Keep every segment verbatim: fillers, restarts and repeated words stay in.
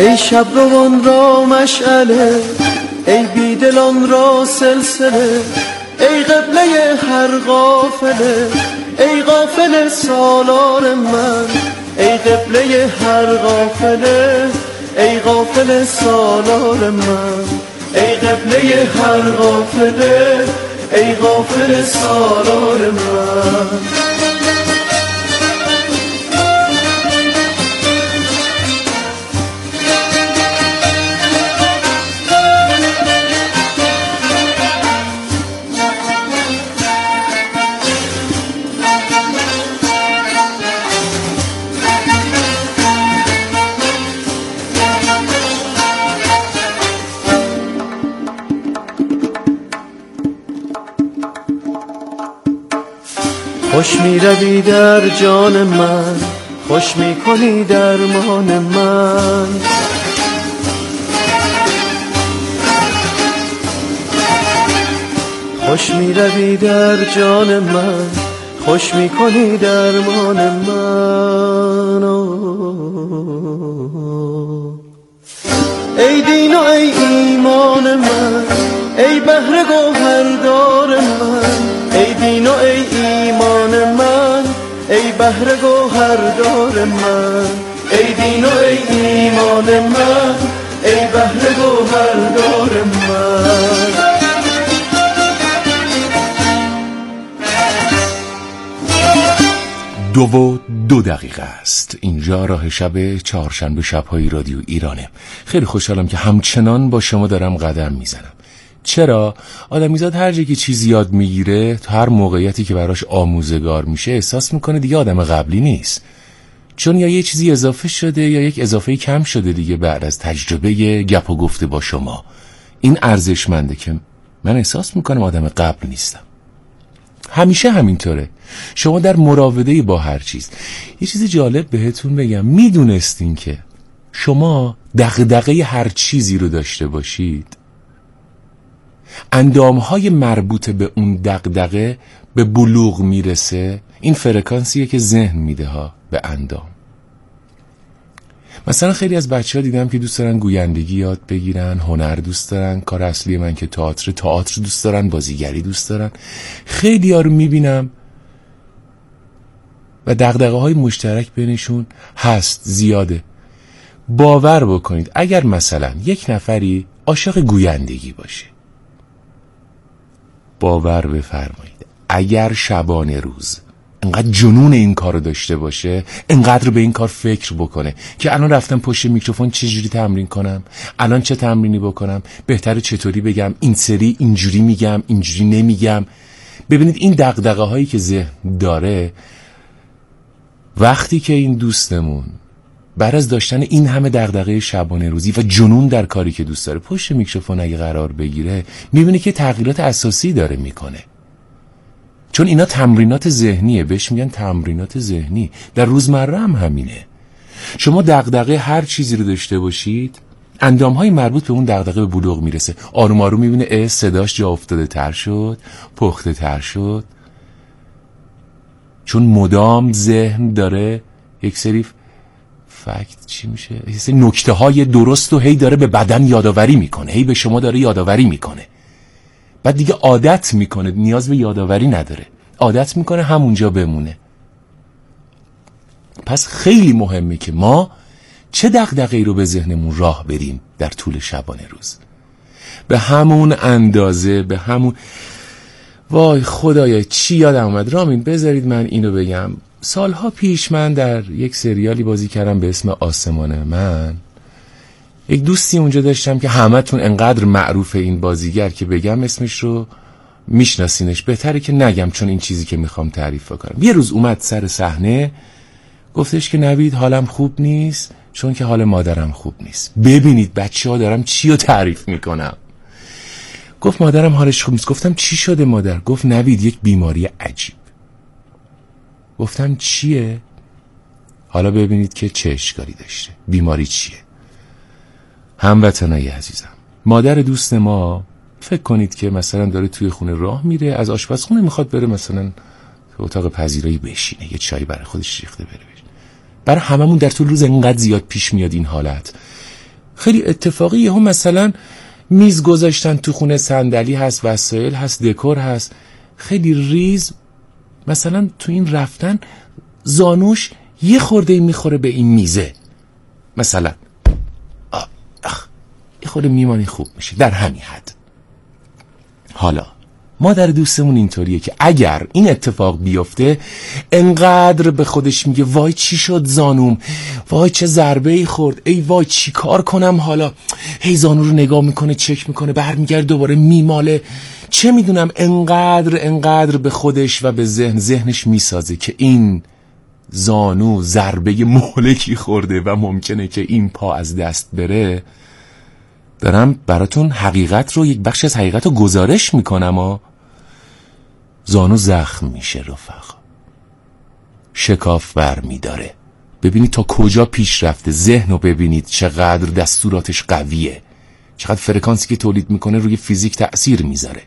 ای شب روان را مشعله، ای بیدلان را سلسله، ای قبله هر غافله، ای غافل سالار من، ای قبله هر غافله، ای غافل سالار من، ای قبله هر غافله، ای غافل سالار من. خوش می روی در جان من، خوش می کنی درمان من، خوش می روی در جان من، خوش می کنی درمان من. ای دین و ای ایمان من، ای بحر گوهردار من، ای دین و ای ایمان من، ای بحر گوهردار من، ای دین و ای ایمان من، ای بحر گوهردار من. دو و دو دقیقه است. اینجا راه شب چهارشنبه شب‌های رادیو ایرانه. خیلی خوشحالم که همچنان با شما دارم قدم میزنم. چرا؟ آدمیزاد هر جایی که چیزی یاد میگیره، تو هر موقعیتی که براش آموزگار میشه احساس میکنه دیگه آدم قبلی نیست، چون یا یه چیزی اضافه شده یا یک اضافه کم شده دیگه بعد از تجربه گپ و گفته با شما. این ارزشمنده که من احساس میکنم آدم قبل نیستم. همیشه همینطوره. شما در مراوده با هر چیز، یه چیز جالب بهتون بگم، میدونستین که شما دغدغه هر چیزی رو داشته باشید، اندامهای مربوط به اون دغدغه به بلوغ میرسه؟ این فرکانسیه که ذهن میده ها به اندام. مثلا خیلی از بچه ها دیدم که دوست دارن گویندگی یاد بگیرن، هنر دوست دارن، کار اصلی من که تئاتر، تئاتر دوست دارن، بازیگری دوست دارن. خیلی ها رو میبینم و دغدغه های مشترک بینشون هست، زیاده. باور بکنید اگر مثلا یک نفری عاشق گویندگی باشه، باور بفرمایید اگر شبانه روز انقدر جنون این کار رو داشته باشه، انقدر به این کار فکر بکنه که الان رفتم پشت میکروفون چجوری تمرین کنم، الان چه تمرینی بکنم، بهتره چطوری بگم، این سری اینجوری میگم، اینجوری نمیگم. ببینید این دغدغه هایی که ذهن داره، وقتی که این دوستمون بعد از داشتن این همه دغدغه شبانه روزی و جنون در کاری که دوست داره پشت میکروفون اگه قرار بگیره، میبینه که تغییرات اساسی داره میکنه. چون اینا تمرینات ذهنیه، بهش میگن تمرینات ذهنی. در روزمره هم همینه. شما دغدغه هر چیزی رو داشته باشید، اندامهای مربوط به اون دغدغه به بلوغ میرسه. آروم آروم میبینه اه صداش جا افتاده تر شد، پخته تر شد، چون مدام ذهن داره یک سری فکت چی میشه؟ یک سری نکته های درست و هی داره به بدن یادآوری میکنه، هی به شما داره یادآوری میکنه. بعد دیگه عادت میکنه، نیاز به یادآوری نداره، عادت میکنه همونجا بمونه. پس خیلی مهمه که ما چه دغدغه‌ای رو به ذهنمون راه بریم در طول شبانه روز. به همون اندازه، به همون وای خدایا چی یادم اومد، رامین بذارید من اینو بگم. سالها پیش من در یک سریالی بازی کردم به اسم آسمان من. یک دوستی اونجا داشتم که همتون انقدر معروف این بازیگر که بگم اسمش رو میشناسینش، بهتره که نگم چون این چیزی که میخوام تعریف کنم. یه روز اومد سر صحنه گفتش که نوید حالم خوب نیست چون که حال مادرم خوب نیست. ببینید بچه ها دارم چی رو تعریف میکنم. گفت مادرم حالش خوب نیست. گفتم چی شده مادر؟ گفت نوید یک بیماری عجیب. گفتم چیه؟ حالا ببینید که چه اشکالی داشته، بیماری چیه. هموطنای عزیزم، مادر دوست ما فکر کنید که مثلا داره توی خونه راه میره، از آشپزخونه میخواد بره مثلا اتاق پذیرایی بشینه، یه چای برای خودش ریخته بره بشینه. برای هممون در طول روز انقدر زیاد پیش میاد این حالت. خیلی اتفاقی یهو مثلا میز گذاشتن تو خونه، صندلی هست، وسایل هست، دکور هست، خیلی ریز، مثلا تو این رفتن زانوش یه خورده میخوره به این میزه، مثلا آه اخ یه خورده میمانی خوب میشه، در همین حد. حالا مادر دوستمون اینطوریه که اگر این اتفاق بیفته انقدر به خودش میگه وای چی شد زانوم، وای چه ضربه ای خورد، ای وای چی کار کنم حالا، هی زانو رو نگاه میکنه، چک میکنه، برمیگرده دوباره میماله، چه میدونم، انقدر انقدر به خودش و به ذهن ذهنش میسازه که این زانو ضربه مهلکی خورده و ممکنه که این پا از دست بره. دارم براتون حقیقت رو، یک بخش از حقیقت رو گزارش میکنم ها. زانو زخم میشه رفقا، شکاف بر میداره. ببینید تا کجا پیش رفته، ذهن رو ببینید چقدر دستوراتش قویه، چقدر فرکانسی که تولید میکنه روی فیزیک تأثیر میذاره.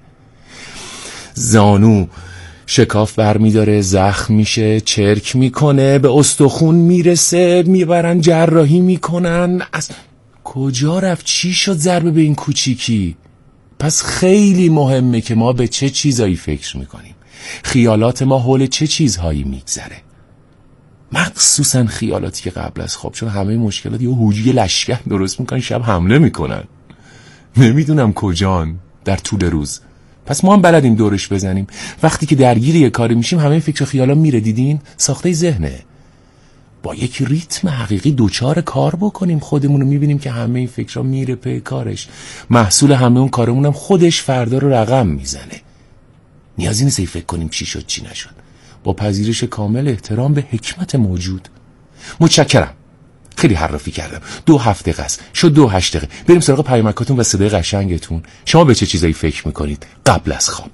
زانو شکاف بر میداره، زخم میشه، چرک میکنه، به استخون میرسه، میبرن جراحی میکنن. از کجا رفت؟ چی شد ضربه به این کوچیکی؟ پس خیلی مهمه که ما به چه چیزایی فکر میکنیم، خیالات ما حول چه چیزهایی میگذره، مخصوصا خیالاتی که قبل از خواب، چون همه مشکلات یه هوجی لشکر درست میکنن، شب حمله میکنن، نمیدونم کجان در طول روز. پس ما هم بلدیم دورش بزنیم. وقتی که درگیر یه کاری میشیم همه فکر و خیالا میره، دیدین ساخته ذهنه. با یک ریتم حقیقی دوچار کار بکنیم خودمون رو، میبینیم که همه این فکرها میره پی کارش، محصول همه اون کارمون هم خودش فردا رو رقم میزنه. نیازی نیست فکر کنیم چی شد چی نشد، با پذیرش کامل، احترام به حکمت موجود. متشکرم، خیلی حرفی کردم، دو هفته قصد شد، دو هشت دقیقه. بریم سراغ پیامکاتون و صدای قشنگتون. شما به چه چیزایی فکر میکنید قبل از خواب؟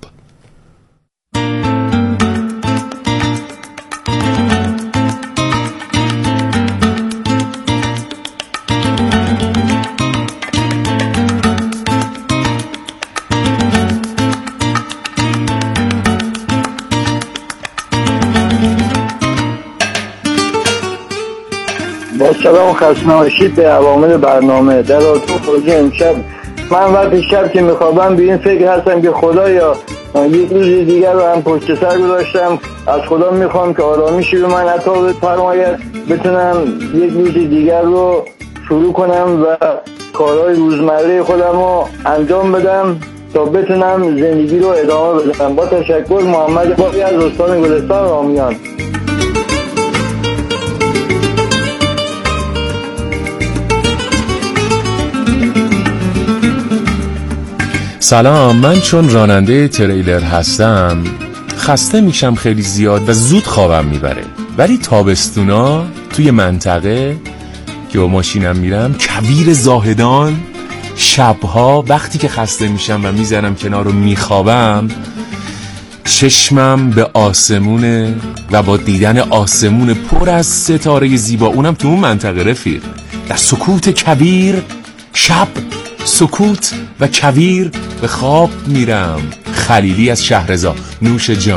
با سلام، خسته نباشید به عوامل برنامه. در آتون خروجی امشب من وقتی شب که میخوابم به این فکر هستم که خدایا یک روز دیگر رو هم پشت سر گذاشتم، از خدا میخوام که آرامشی به من عطا فرماید، بتونم یک روز دیگر رو شروع کنم و کارهای روزمره خودم رو انجام بدم تا بتونم زندگی رو ادامه بدم. با تشکر، محمد باقی از استان گلستان رامیان. سلام، من چون راننده تریلر هستم خسته میشم خیلی زیاد و زود خوابم میبره، ولی تابستونا توی منطقه که با ماشینم میرم کویر زاهدان، شبها وقتی که خسته میشم و میزنم کنار رو میخوابم، چشمم به آسمونه و با دیدن آسمون پر از ستاره زیبا، اونم تو اون منطقه رفیق، در سکوت کویر، شب سکوت و کویر به خواب میرم. خلیلی از شهرزا، نوش جان.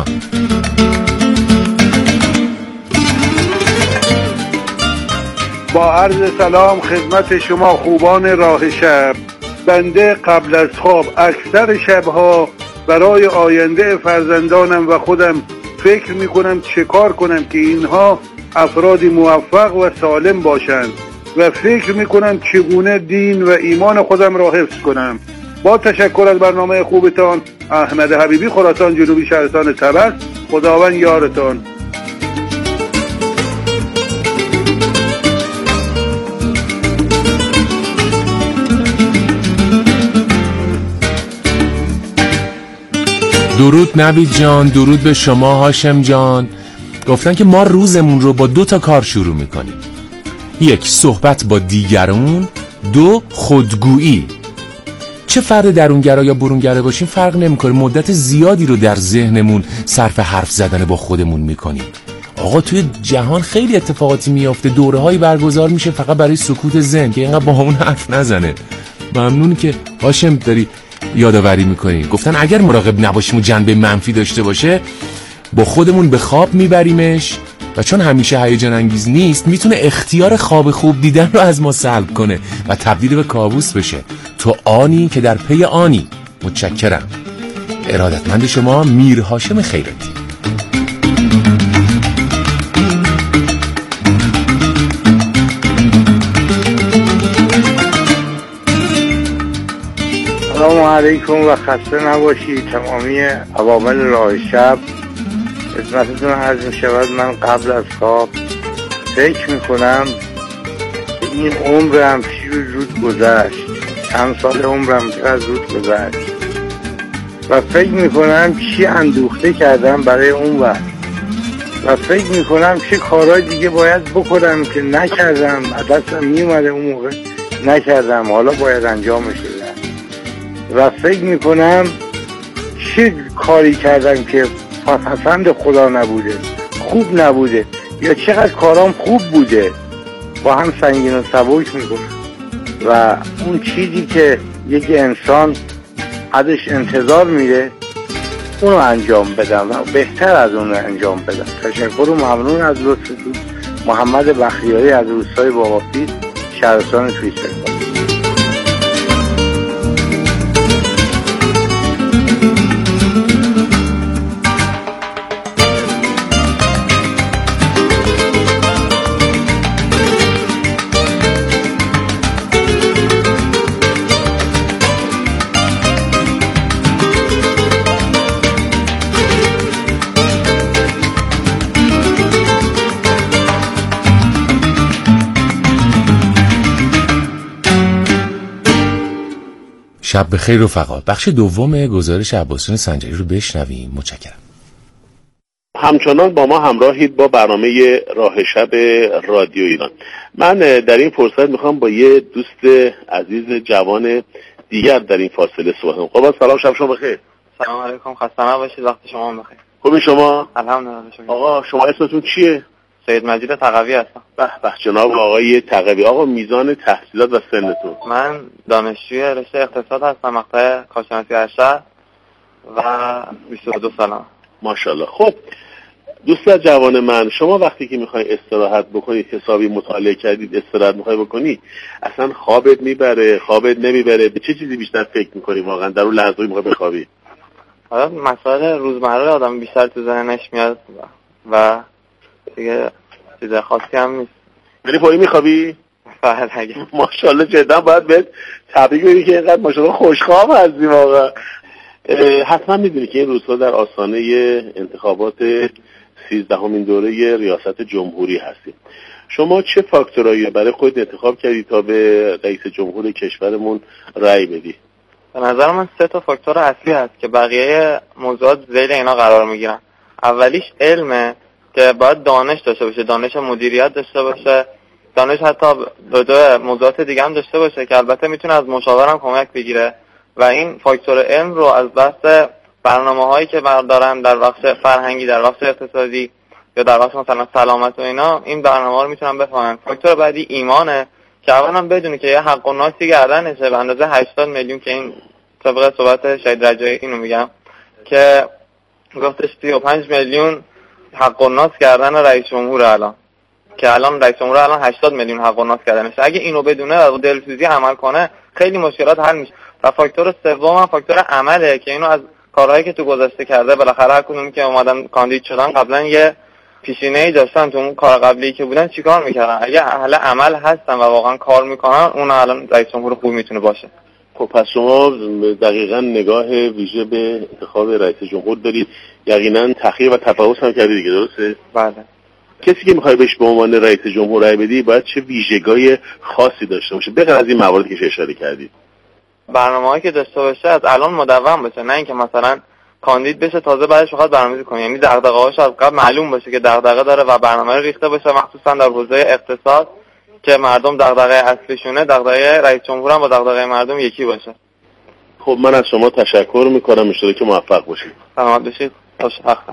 با عرض سلام خدمت شما خوبان راه شب. بنده قبل از خواب اکثر شبها برای آینده فرزندانم و خودم فکر میکنم چه کار کنم که اینها افرادی موفق و سالم باشند و فکر میکنم چگونه دین و ایمان خودم را حفظ کنم. با تشکر از برنامه خوبتان. احمد حبیبی، خراسان جنوبی، شهرستان طبس. خداوند یارتان. درود نوید جان، درود به شما هاشم جان. گفتن که ما روزمون رو با دو تا کار شروع میکنیم، یک صحبت با دیگرون، دو خودگویی. چه فرد درونگرا یا برونگرا باشیم فرق نمیکنه، مدت زیادی رو در ذهنمون صرف حرف زدن با خودمون میکنیم. آقا توی جهان خیلی اتفاقاتی میافته، دوره هایی برگزار میشه فقط برای سکوت ذهن که اینقدر با همون حرف نزنه. ممنون که هاشم داری یادآوری میکنی. گفتن اگر مراقب نباشیم و جنبه منفی داشته باشه با خودمون به خواب میبریمش و چون همیشه هیجان انگیز نیست میتونه اختیار خواب خوب دیدن رو از ما سلب کنه و تبدیل به کابوس بشه. تو آنی که در پی آنی. متشکرم. ارادتمند شما، میر هاشم خیراتی. سلام علیکم و خسته نباشید تمامی عوامل راه شب. خدمتتون عرض می شود من قبل از خواب فکر می کنم این عمرم چی زود گذشت، چند سال عمرم چقدر زود گذشت و فکر می کنم چی اندوخته کردم برای اون وقت و فکر می کنم چه کارهای دیگه باید بکنم که نکردم، دستم می اومده اون موقع نکردم، حالا باید انجامش بدم و فکر می کنم چه کاری کردم که پسند خدا نبوده، خوب نبوده، یا چقدر کارام خوب بوده، با هم سنگین و سبک میکنه و اون چیزی که یک انسان ازش انتظار میره اونو انجام بدم و بهتر از اون انجام بدم. تشکر و ممنون از لطفتون. محمد بختیاری از روستای باقاپیر، شهرستان توییتر. شب بخیر رفقا. بخش دوم گزارش عباسیون سنجری رو بشنویم. متشکرم. همچنان با ما همراهید با برنامه راه شب رادیو ایران. من در این فرصت میخوام با یه دوست عزیز جوان دیگر در این فاصله صحبت کنم. خب سلام، شب شما بخیر. سلام علیکم، خسته نباشید، وقت شما بخیر. خوبی شما؟ الحمدلله. شما آقا شما اسمتون چیه؟ سید مجید تقوی هستم. به به جناب آقای تقوی. آقا میزان تحصیلات و سنتون؟ من دانشجوی رشته اقتصاد هستم، مقطع کارشناسی ارشد و بیست و دو سالم. ماشاءالله. خب دوست جوان من، شما وقتی که میخوای استراحت بکنید، حسابی مطالعه کردید استراحت میخوای بکنی، اصلا خوابت میبره، خوابت نمیبره، به چه چیزی بیشتر فکر میکنی واقعا در اون لحظه میخوای بخوابی؟ حالا مسائل روزمره آدم بیشتر تو ذهنش میاد و دیگه چیز خاصی هم نیست. یعنی پایی میخوابی؟ بله اگه. ماشاءالله جدا باید بهت تبریک بگی که اینقدر ماشاءالله خوشخواب هستی واقعا. حتما میدونی که این روزها در آستانه انتخابات سیزدهمین دوره ریاست جمهوری هستیم. شما چه فاکتورایی برای خود انتخاب کردی تا به رئیس جمهور کشورمون رأی بدی؟ به نظر من سه تا فاکتور اصلی هست که بقیه موضوعات ذیل اینا قرار میگیرن. اولیش علمه که باید دانش داشته باشه، دانش مدیریت داشته باشه، دانش حتی دو دو موضوعات دیگه هم داشته باشه که البته میتونه از مشاورم کمک بگیره و این فاکتور علم رو از بحث برنامه‌هایی که بردارن در بخش فرهنگی، در بخش اقتصادی یا در بخش مثلا سلامت و اینا، این برنامه‌ها رو میتونن بفهمن. فاکتور بعدی ایمانه که اولا بدونی که یه حق و ناسی گردنشه به اندازه هشتاد میلیون که این طبق صحبت شهید رجایی اینو میگم که گفتش سی و پنج میلیون حق و ناس کردن رئیس جمهور الان که الان رئیس جمهور الان هشتاد میلیون حق و ناس کردنش. اگه اینو بدونه و دلسوزی عمل کنه خیلی مشکلات حل میشه. و فاکتور سوم فاکتور عمله که اینو از کارهایی که تو گذشته کرده، بالاخره هر کدوم که اومدن کاندید شدن قبلا یه پیشینه‌ای داشتن تو اون کار قبلی که بودن چیکار میکردن. اگه اهل عمل هستن و واقعا کار میکنن اون الان رئیس جمهور خوب میتونه باشه. خب پس شما دقیقاً نگاه ویژه به انتخاب رئیس جمهور دارید، یقینا تحقیق و تفحص هم کردید دیگه، درسته؟ بله. کسی که میخوای بهش به عنوان رئیس جمهور رأی بدی باید چه ویژگی‌های خاصی داشته باشه به غیر از این مواردی که اشاره کردید؟ برنامه‌ای که داشته باشه از الان مدون باشه، نه اینکه مثلا کاندید بشه تازه بعدش بخواد برنامه‌ریزی کنه. یعنی دغدغه‌هاش از قبل معلوم باشه که دغدغه داره و برنامه رو ریخته باشه، مخصوصا در حوزه اقتصاد که مردم دغدغه اصلیشونه، دغدغه رئیس جمهور هم با دغدغه مردم یکی باشه. خب من از شما تشکر میکنم، ان شاءالله که موفق باشید. سلامت باشید. خوشبختم.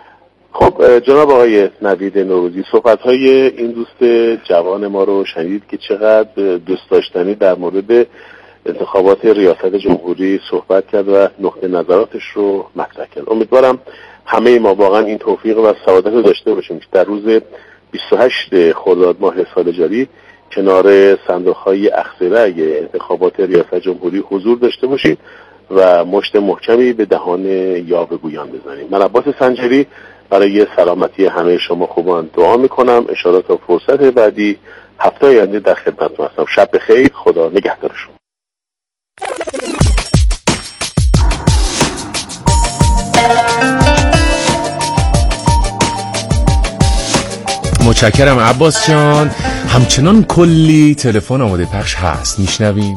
خب جناب آقای نوید نوروزی، صحبت‌های این دوست جوان ما رو شنید که چقدر دوست داشتنی در مورد انتخابات ریاست جمهوری صحبت کرد و نقطه نظراتش رو مطرح کرد. امیدوارم همه ما واقعا این توفیق و سعادت رو داشته باشیم که در روز بیست و هشت خرداد ماه سال جاری کنار صندوق‌های اخضر انتخابات ریاست جمهوری حضور داشته باشید و مشت محکمی به دهان یاوه‌گویان بزنیم. من عباس سنجری برای سلامتی همه شما خوبان دعا میکنم. ان شاءالله تا فرصت بعدی هفته آینده در خدمتتون هستم. شب بخیر، خدا نگهدارشون. متشکرم عباس جان. همچنان کلی تلفن آماده پخش هست، میشنویم.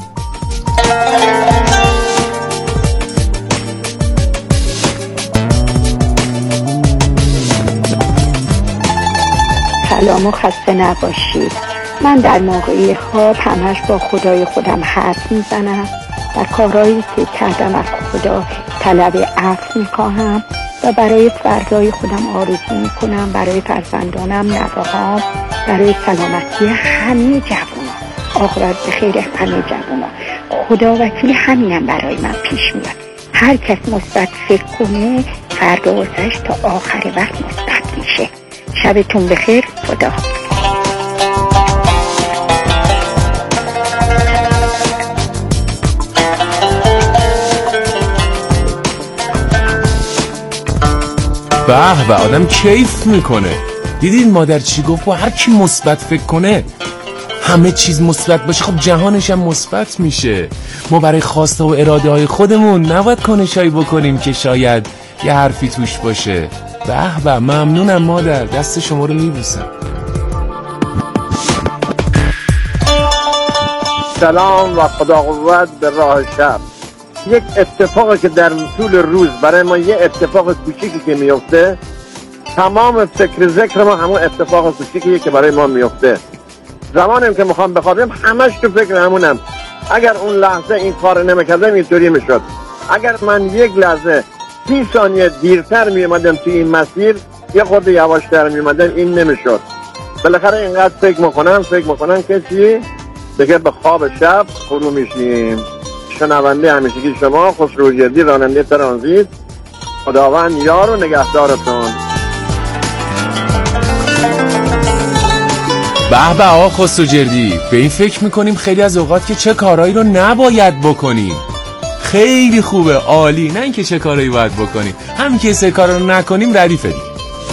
سلام و خسته نباشید. من در موقعی خواب همش با خدای خودم حرف میزنم، در کارهایی که کردم از خدا طلب عفو میخواهم و برای فردای خودم آرزو میکنم، برای فرزندانم، نوه‌هام، برای سلامتی همه جوانان، عاقبت به خیر همه جوانان. خدا وکیل همینم برای من پیش میاد. هر کس مثبت فکر کنه فردا واسش تا آخر وقت مثبت میشه. شبتون بخیر. خدا. به به، آدم کیف میکنه. دیدین مادر چی گفت؟ و هر کی مثبت فکر کنه همه چیز مثبت باشه، خب جهانش هم مثبت میشه. ما برای خواسته و اراده های خودمون نباید کنشایی بکنیم که شاید یه حرفی توش باشه. به به، ممنونم مادر، دست شما رو میبوسم. سلام و خدا قوت به راه شب. یک اتفاقی که در طول روز برای ما یه اتفاق کوچیکی که میفته، تمام فکر ذکر ما همون اتفاق کوچیکیه که برای ما میفته. زمانیم که میخوام بخوابیم همش تو فکر همونم. اگر اون لحظه این کار نمیکردم اینطوری میشد. اگر من یک لحظه سی ثانیه دیرتر میومدم توی این مسیر، یه خود یواشتر میومدم، این نمیشد. بالاخره اینقدر فکر میکنم فکر میکنم که چی؟ دیگه به خواب شب فرو میشیم. شنونده همیشگی شما خسرو جردی، راننده ترانزیت. خداوند یار و نگهدارتون. به به آقا خسرو جردی، به این فکر میکنیم خیلی از اوقات که چه کارهایی رو نباید بکنیم. خیلی خوبه، عالی. نه اینکه چه کارهایی باید بکنیم، هم که سه کار رو نکنیم ردیفه دیم.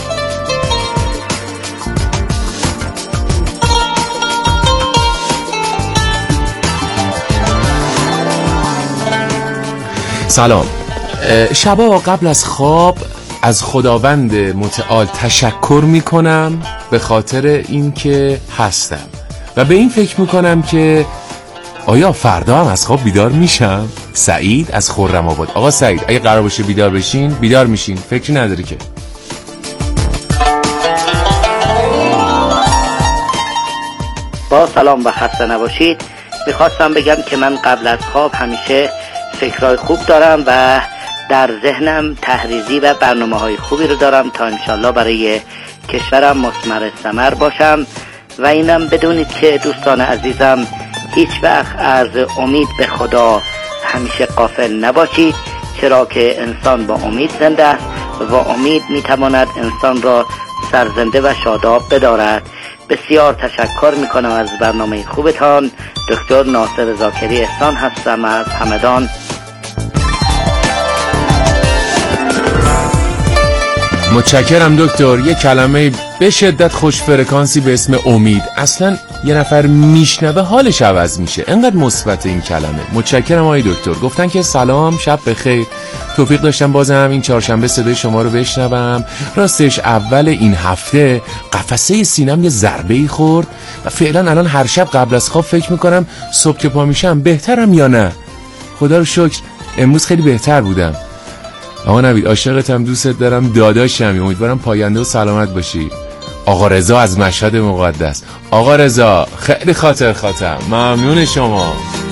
سلام. شبا قبل از خواب از خداوند متعال تشکر میکنم به خاطر اینکه هستم و به این فکر میکنم که آیا فردا هم از خواب بیدار میشم؟ سعید از خرم آباد. آقا سعید، اگه قرار باشه بیدار بشین بیدار میشین، فکری نداری که. با سلام و خسته نباشید. میخواستم بگم که من قبل از خواب همیشه فکرهای خوب دارم و در ذهنم تحریزی و برنامه های خوبی رو دارم تا انشالله برای کشورم مثمر ثمر باشم. و اینم بدونید که دوستان عزیزم، هیچ وقت از امید به خدا همیشه غافل نباشید، چرا که انسان با امید زنده است و امید میتواند انسان را سرزنده و شاداب بدارد. بسیار تشکر میکنم از برنامه خوبتان. دکتر ناصر زاکری احسان هستم از همدان. متشکرم دکتر. یه کلمه به شدت خوش فرکانسی به اسم امید، اصلا یه نفر میشنوه حالش عوض میشه، انقدر مثبت این کلمه. متشکرم آقای دکتر. گفتن که سلام، شب بخیر. توفیق داشتم بازم این چهارشنبه صدای شما رو بشنوم. راستش اول این هفته قفسه سینم یه ضربه‌ای خورد و فعلا الان هر شب قبل از خواب فکر میکنم صبح که پا میشم بهترم یا نه. خدا رو شکر امروز خیلی بهتر بودم. آقا نوید، عاشقتم، دوستت دارم، داداشم. امیدوارم پاینده و سلامت باشی. آقا رضا از مشهد مقدس. آقا رضا خیلی خاطر خاطر ممنون شما.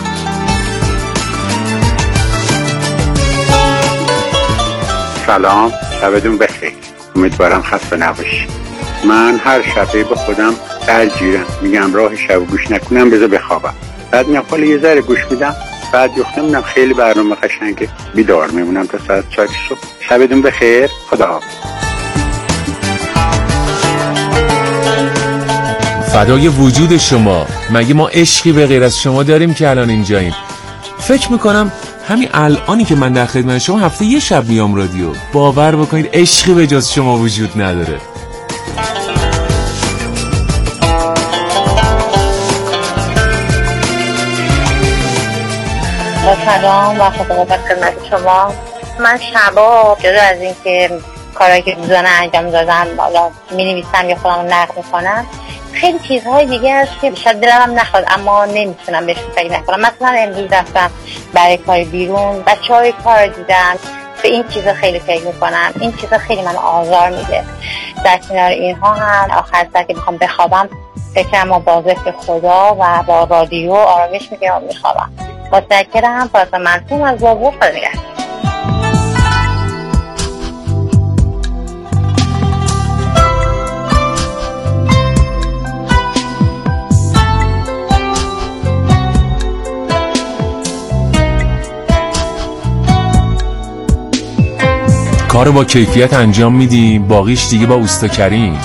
سلام، شبتون بخیر. امیدوارم خسته نباشی. من هر شبه به خودم درگیرم، میگم راه شب گوش نکنم، بذار بخوابم. بعد میام خاله یه ذره گوش میدم، بعد یخته میدم. خیلی برنامه قشنگه. بیدار میمونم تا ساعت چهار صبح. شبتون بخیر. خدا فدای وجود شما. مگه ما عشقی به غیر از شما داریم که الان اینجاییم؟ فکر میکنم همین الانی که من در خدمت شما هفته یه شب میام رادیو، باور بکنید عشقی به جز شما وجود نداره. سلام و خدا قدر خدمت شما. من شبا جدا از این که کارهایی که روزانه انجام دادم حالا می‌نویسم یا خودم نقد میکنم، خیلی چیزهای دیگه هست که شاید دلم هم نخواد اما نمیتونم بهش فکر نکنم. مثلا امروز رفتم برای کار بیرون، بچه‌های کار دیدم، به این چیزا خیلی فکر میکنم. این چیزا خیلی من آزار میده. در کنار اینها هم آخر سر که میخوام بخوابم فکرم با ذکر خدا و با رادیو آرامش میگیرم و میخوابم. متشکرم. فاطمه منصور از بابور. خدا نگهدار. کارو با کیفیت انجام میدیم، باقیش دیگه با اوستا کریم.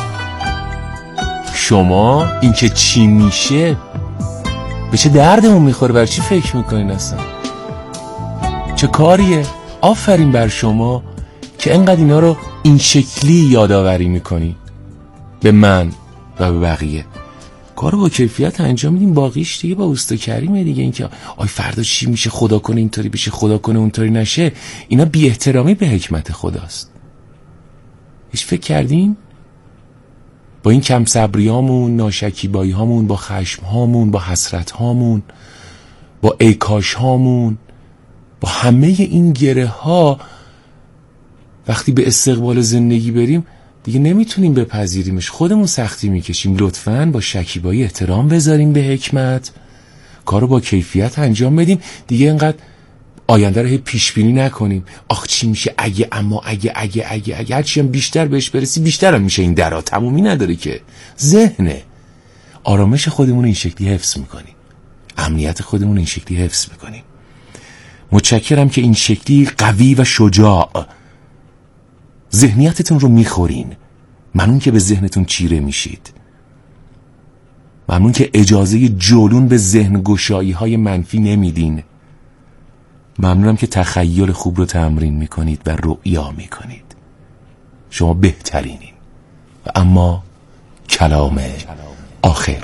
شما این که چی میشه به چه دردمون میخوره، بر چی فکر میکنین اصلا؟ چه کاریه؟ آفرین بر شما که انقدر اینا رو این شکلی یادآوری میکنی به من و به بقیه. کارو با کیفیت انجام میدیم، باقیش دیگه با اوستا کریمه دیگه. این که آی فردا چی میشه، خدا کنه اینطوری بشه، خدا کنه اونطوری نشه، اینا بی احترامی به حکمت خداست. هیچ فکر کردین؟ با این کم صبریامون، ناشکیبایی هامون، با خشم هامون، با حسرت هامون، با ایکاش هامون، با همه این گره ها وقتی به استقبال زندگی بریم دیگه نمیتونیم بپذیریمش، خودمون سختی میکشیم. لطفاً با شکیبایی احترام بذاریم به حکمت، کارو با کیفیت انجام بدیم دیگه. اینقدر آینده رو هی پیش بینی نکنیم. آخ چی میشه اگه، اما اگه اگه اگه اگه هرچی هم بیشتر بهش برسی بیشتر هم میشه. این درا تمومی نداره که. ذهنه. آرامش خودمون این شکلی حفظ میکنیم، امنیت خودمون این شکلی حفظ میکنیم. متشکرم که این شکلی قوی و شجاع ذهنیتتون رو میخورین. ممنون که به ذهنتون چیره میشید. ممنون که اجازه جولون به ذهن گشایی های منفی نمیدین. ممنونم که تخیل خوب رو تمرین میکنید و رؤیا میکنید. شما بهترینین. و اما کلام آخر.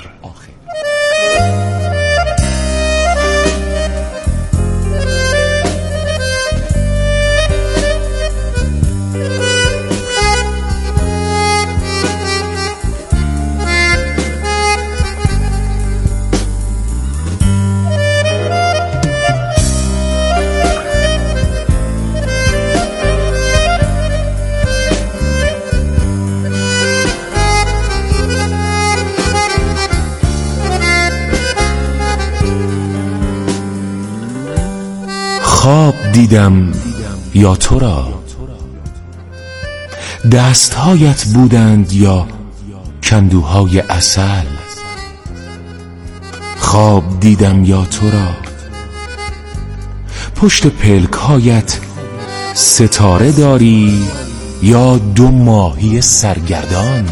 خواب دیدم یا تو را، دستهایت بودند یا کندوهای عسل. خواب دیدم یا تو را، پشت پلکهایت ستاره داری یا دو ماهی سرگردان.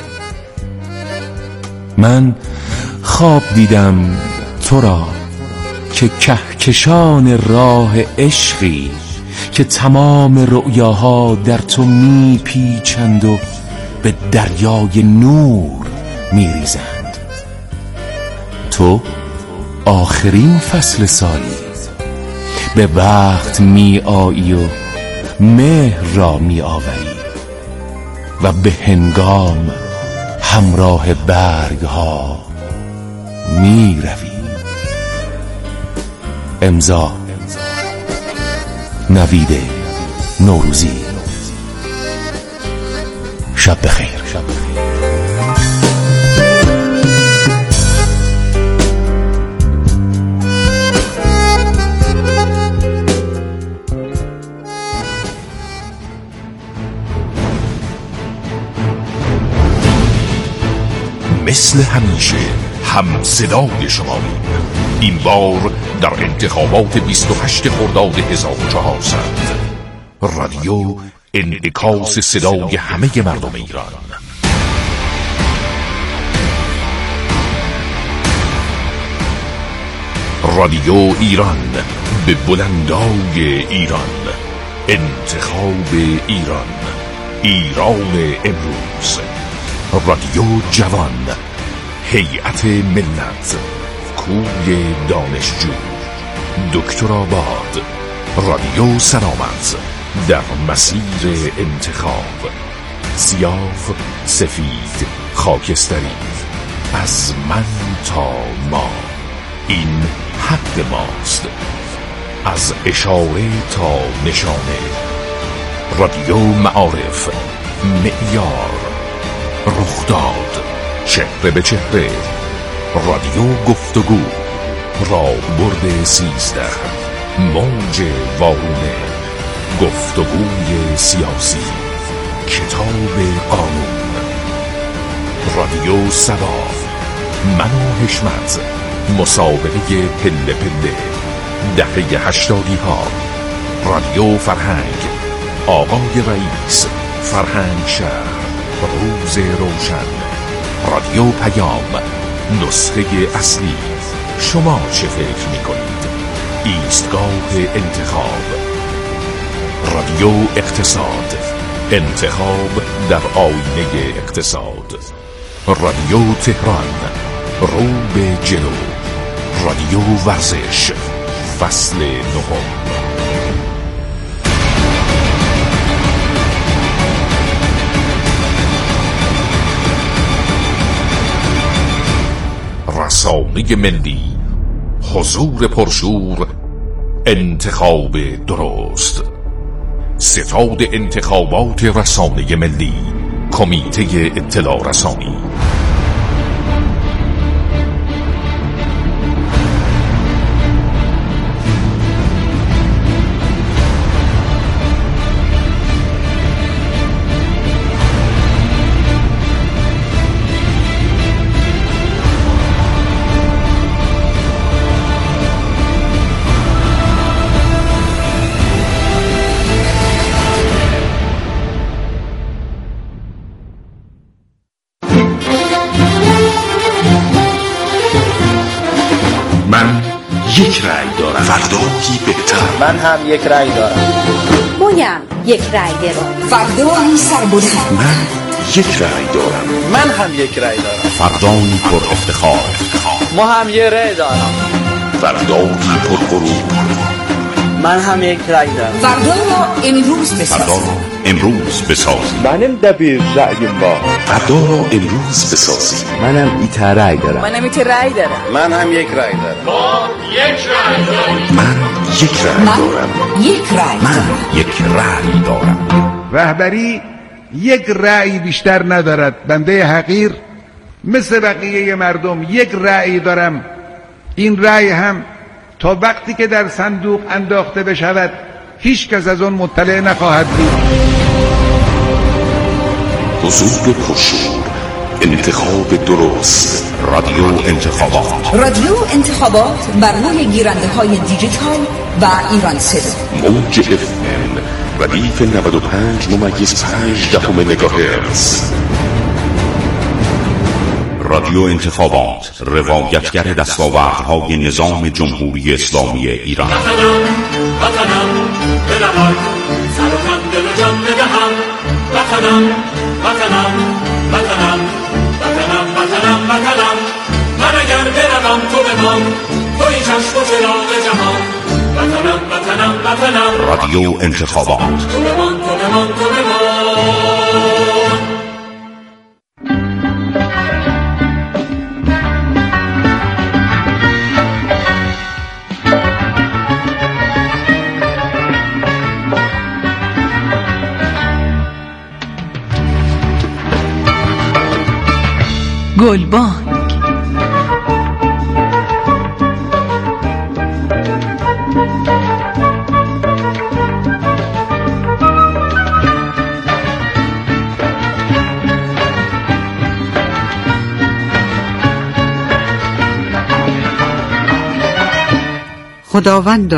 من خواب دیدم تو را که کهکشان راه عشقی، که تمام رؤیاها در تو می پیچند و به دریای نور می ریزند. تو آخرین فصل سالی، به وقت می آیی و مهر را می آوری و به هنگام همراه برگ ها می روی. امضا نوید نوروزی. شب بخیر. مثل همیشه هم صدای شما. این بار در انتخابات بیست و هشتم خرداد هزار و چهارصد. رادیو انعکاس صدای همه مردم ایران. رادیو ایران، به بلندای ایران. انتخاب ایران، ایران امروز. رادیو جوان، هیئت ملت، کوی دانشجو، دکترآباد. رادیو سلامت، در مسیر انتخاب. سیاه، سفید، خاکستری، از من تا ما، این حق ماست. از اشاره تا نشانه. رادیو معارف، معیار، رخداد، چهره به چهره. رادیو گفتگو، راهبرد سیزده، موج وارونه، گفتگوی سیاسی، کتاب قانون. رادیو سبا، من و حشمت، مسابقه پله پله، دهه هشتادی ها. رادیو فرهنگ، آقای رئیس، فرهنگ شهر، روز روشن. رادیو پیام، نسخه اصلی. شما چه فکر می کنید؟ ایستگاه انتخاب. رادیو اقتصاد، انتخاب در آینه اقتصاد. رادیو تهران، رو به جلو. رادیو ورزش، فصل نهم. رسانه ملی، حضور پرشور، انتخاب درست. ستاد انتخابات رسانه ملی، کمیته اطلاع رسانی. یک رأی دارم، فردایی بهتر. من هم یک رأی دارم. مویم یک رأی دارم، فردایی سربلند. من یک رأی دارم. من هم یک رأی دارم، فردایی پر افتخار. ما هم یک رأی دارم، فردایی پر غرور. من هم یک رأی دارم. فردا را امروز بسازیم. فردا را امروز بسازیم. منم دبیر رأیم با. فردا را امروز بسازیم. منم ایت رأی دارم. منم ایت رأی دارم. من هم یک رأی دارم. ما یک رأی داریم. من یک رأی دارم. یک رأی. من یک رأی دارم. رهبری یک رأی بیشتر ندارد. بنده حقیر مثل بقیه مردم یک رأی دارم. این رأی هم تا وقتی که در صندوق انداخته بشود هیچ کس از آن مطلع نخواهد بود. حضور پرشور، انتخاب درست. رادیو انتخابات. رادیو انتخابات بر روی گیرنده های دیجیتال و ایران صدا. موج اف ام، ردیف نود و پنج ممیز پنج دهم مگاهرتز. رادیو انتخابات، روایتگر دستاوردهای نظام جمهوری اسلامی ایران. وطنم، وطنم، بنهاد، سر و تن دل و جان بدهم. وطنم، وطنم، وطنم، وطنم، وطنم، وطنم. من اگر بروم تو بمان، توی چشم و چراغ جهان. وطنم، وطنم، وطنم. رادیو انتخابات. تو بمان، تو بمان، تو بمان. گلبانگ. خداوند